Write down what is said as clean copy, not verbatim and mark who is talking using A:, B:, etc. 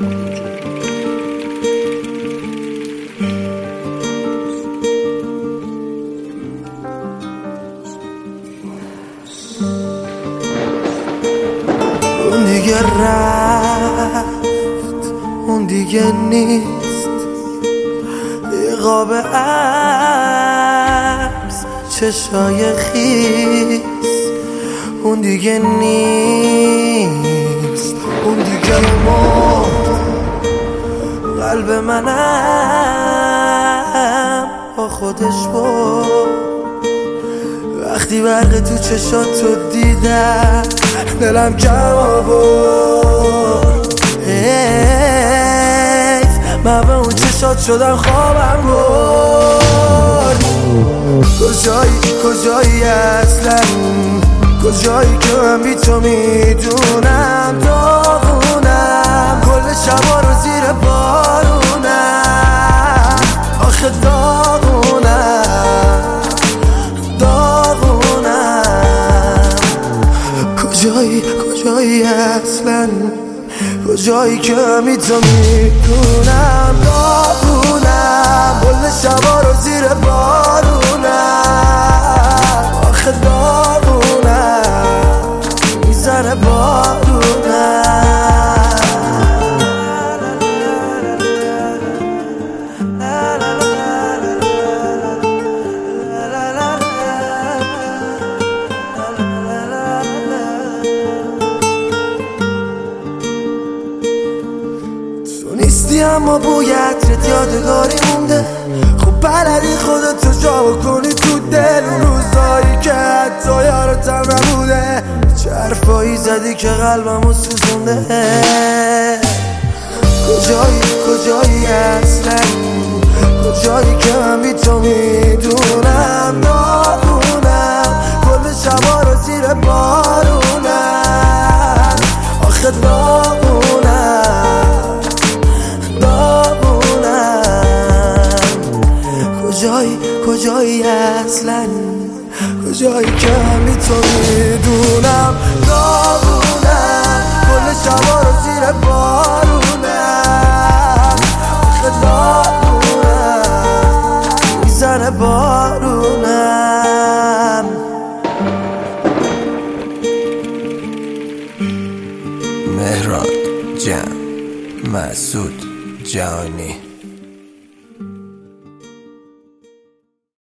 A: اون دیگه رفت، اون دیگه نیست، یه قاب عکس چشای خیس. اون دیگه نیست، اون دیگه مرد، قلب منم با خودش برد. وقتی برق تو چشاتو دیدم دلم کم آورد. حیف من به اون چشات شدم خوابم برد. کجایی اصلا، کجایی که من بی تو میدونم داغونم، کل شبا رو زیر بارونم، آخه داغونم. کجایی اصلا، کجایی که من بی تو میدونم داغونم، کل شبا رو زیر بارونم، آخه داغونم، میزنه بارونم. نیستی اما بوی عطرت یادگاری مونده. خب بلدی خودتو جا بکنی تو دل، اون روزایی که حتی یارتم نبوده. چه حرفایی زدی که قلبمو سوزونده. کجایی اصلا، کجایی که من بی تو میدونم داغونم، کل شبا رو زیر بارونم، آخه کجایی اصلا، کجایی که من بی تو میدونم داغونم، کل شبا رو زیر بارونم، آخه داغونم، میزنه بارونم. مهران جان، مسعود جانی.